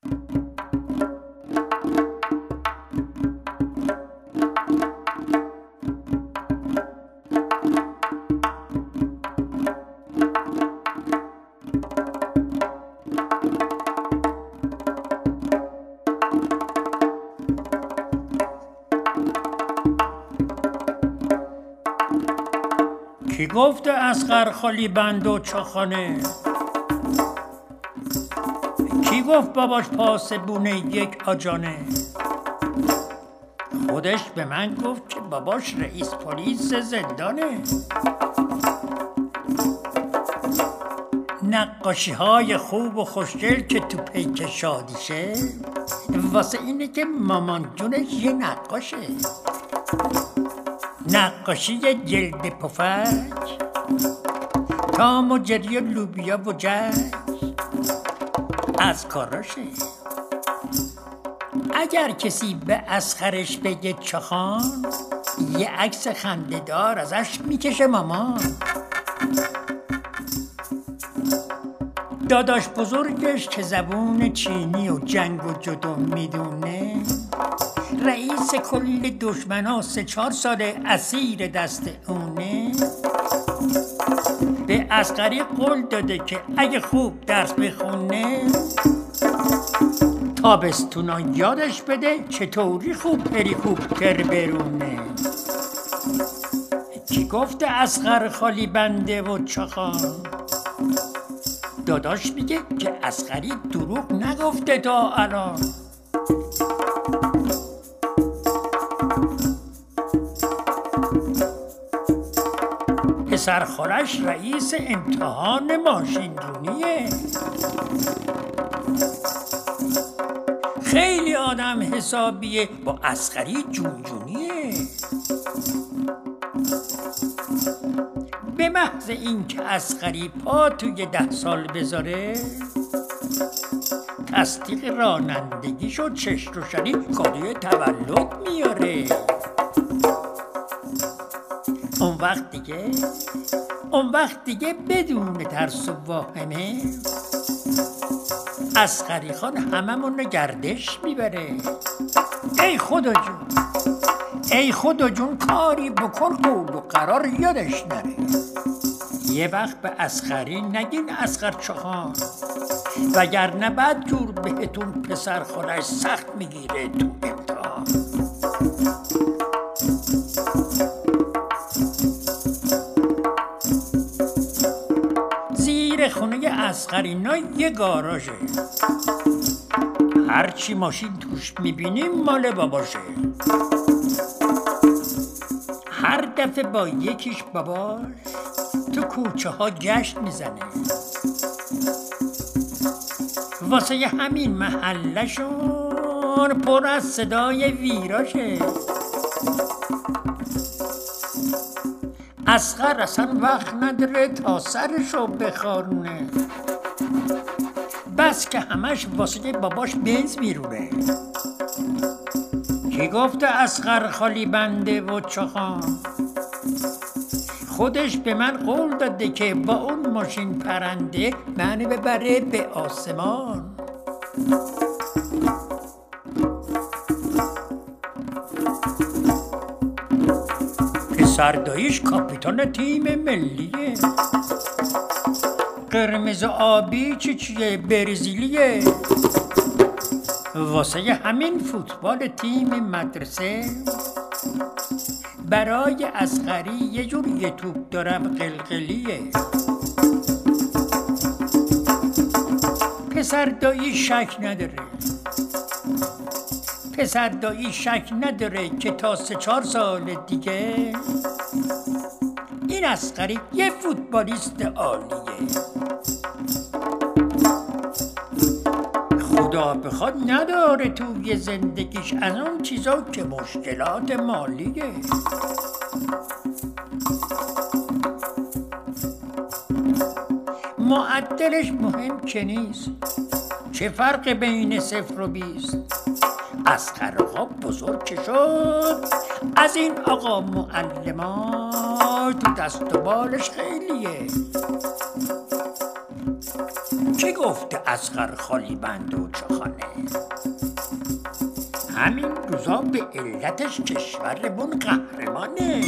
کی گفته اصغر خالی بند و چاخانه؟ کی گفت باباش پاسبونه یک آجانه؟ خودش به من گفت که باباش رئیس پلیس زندانه. نقاشی های خوب و خوشگل که تو پیک شادیشه واسه اینه که مامان جونش یه نقاشه. نقاشی جلد پفک، تام و جری و لوبیا و جک از کاراشه. اگر کسی به اصغرش بگه چاخان، یه عکس خنده‌دار ازش میکشه مامان. داداش بزرگش که زبون چینی و جنگ و جدو میدونه، رئیس کل دشمنا 3-4 ساله اسیر دست اونه، به اصغری قول داده که اگه خوب درس بخونه تابستونا یادش بده چطوری خوب هلیکوپتر برونه. کی گفته اصغر خالی بنده و چاخان؟ داداش میگه که اصغری دروغ نگفته تا الان. پسر خالش رئیس امتحان ماشینرونیه. خیلی آدم حسابیه، با اصغری جونجونیه. به محض این که اصغری پا توی 10 سال بذاره، تصدیق رانندگیش و چشم روشنی کادوی تولد میاره. اون وقت دیگه بدون ترس و واهمه اصغری خان هممون گردش میبره. ای خدا جون کاری بکن قول و قرار یادش نره. یه وقت به اصغری نگین اصغر چاخان، وگرنه بعد جور بهتون پسر خالش سخت میگیره تو امتحان. زیر خونه اصغرینا یه گاراژه، هرچی ماشین توش میبینیم مال باباشه. هر دفعه با یکیش باباش تو کوچه ها گشت میزنه. واسه همین محلشون پر از صدای ویراشه. اصغر اصلا وقت نداره تا سرشو بخارونه، بس که همش واسه باباش بنز میرونه. کی گفته اصغر خالی بنده و چاخان؟ خودش به من قول داده که با اون ماشین پرنده من ببره به آسمان. پسرداییش کاپیتان تیم ملیه، قرمز آبی چیه برزیلیه. واسه همین فوتبال تیم مدرسه برای اصغری یه جور یه توپ دارم قلقلیه. پسردایی شک نداره که تا 3-4 سال دیگه این اصغری یه فوتبالیست عالیه. خدا بخواد نداره توی زندگیش از اون چیزا که مشکلات مالیه. معدلش مهم که نیست، چه فرق بین 0 و 20. اصغر آقا بزرگ که شد، از این آقا معلمات تو دست و بالش خیلیه. کی گفته اصغر خالی بند و چخانه. همین روزا به علتش کشورمون قهرمانه.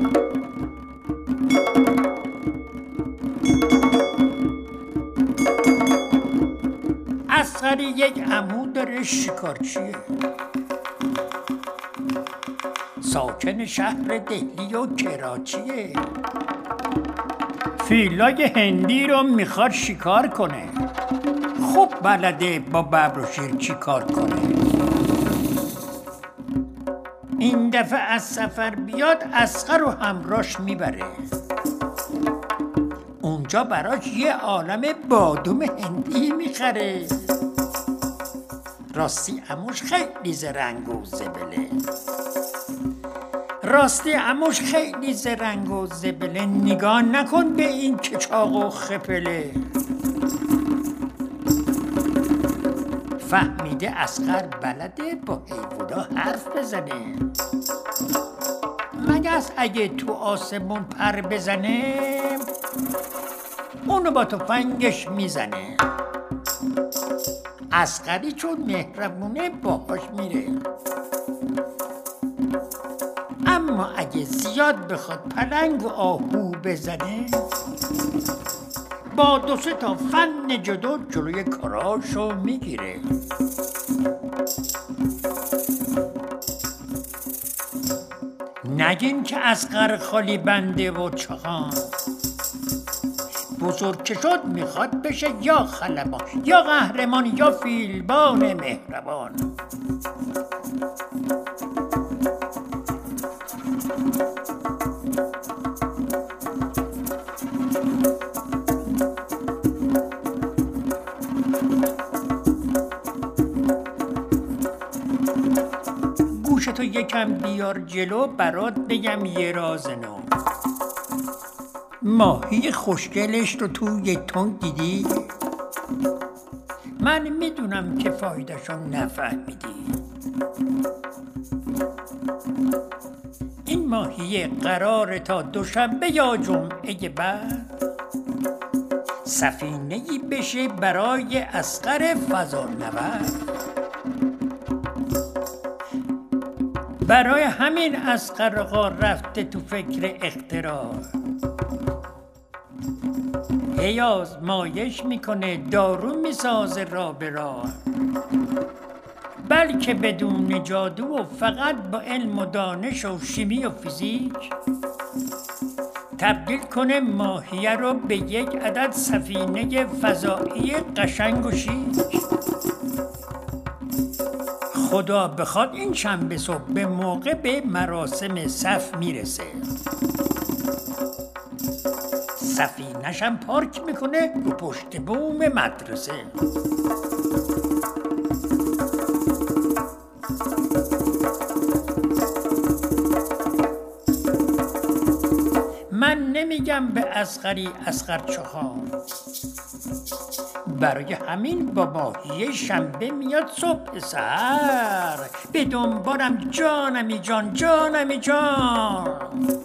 اصغر یک عمو داره شکارچیه، ساکن شهر دهلی و کراچیه. فیلای هندی رو میخواد شکار کنه، خوب بلده با ببر و شیر چی کار کنه. این دفعه از سفر بیاد اصغر رو همراش میبره، اونجا براش یه عالم بادوم هندی میخره. راستی عموش خیلی زرنگ و زبله، نگاه نکن به این که چاق و خپله. فهمیده اصغر بلده با حیوونا حرف بزنه، مگس اگه تو آسمون پر بزنه اونو با تفنگش میزنه. اصغری چون مهربونه باهاش میره، اما اگه زیاد بخواد پلنگ و آهو بزنه با 2-3 تا فن جدو جلوی کاراشو میگیره. نگین که اصغر خالی بنده و چخان، بزرگ که شد میخواد بشه یا خلبان یا قهرمان یا فیلبان مهربان. گوشتو یکم بیار جلو برات بگم یه راز نو. ماهی خوشگلش رو تو یک تنگ دیدی؟ من میدونم که فایدهشو نفهمیدی. این ماهی قراره تا دوشنبه یا جمعه بعد سفینه‌ای بشه برای اصغر فضانورد. برای همین اصغر آقا رفته تو فکر اختراع، هی آزمایش میکنه، دارو میسازه راه به راه، بلکه بدون جادو و فقط با علم و دانش و شیمی و فیزیک تبدیل کنه ماهیه رو به یک عدد سفینه فضایی قشنگ و شیک. خدا بخواد این شنبه صبح به موقع به مراسم صف میرسه، سفینه‌ش هم پارک میکنه رو پشت بوم مدرسه. من نمیگم به اصغری اصغر چخان، برای همین با ماهی شنبه میاد صبح سحر به دنبالم جانمی جان جانمی جان.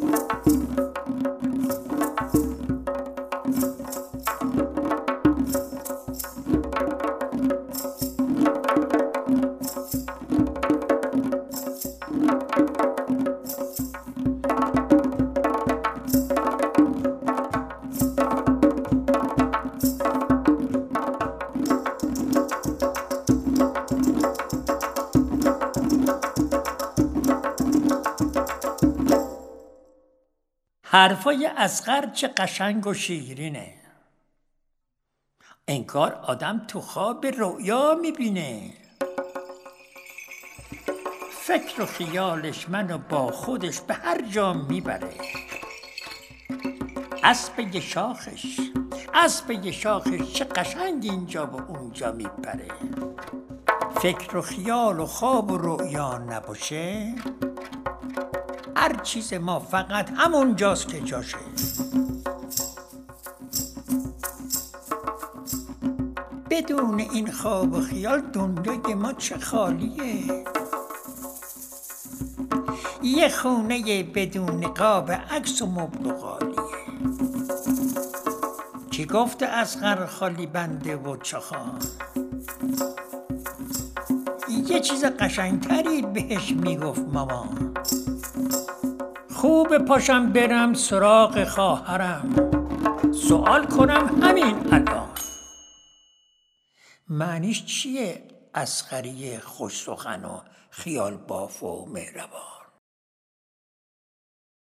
حرفای اصغر چه قشنگ و شیرینه، انگار آدم تو خواب رؤیا میبینه. فکر و خیالش منو با خودش به هر جا میبره. اسب یه شاخش چه قشنگ اینجا و اونجا میپره. فکر و خیال و خواب و رؤیا نباشه، هر چیز ما فقط همون جاست که جاشه. بدون این خواب و خیال دنیای ما چه خالیه. یه خونه بدون قاب عکس و مبل و قالیه. کی گفته اصغر خالی بنده و چخان؟ یه چیز قشنگتری بهش میگفت مامان. خوب پاشم برم سراغ خواهرم، سوال کنم همین الان. معنیش چیه اصغری خوش سخن و خیال باف و مهربان؟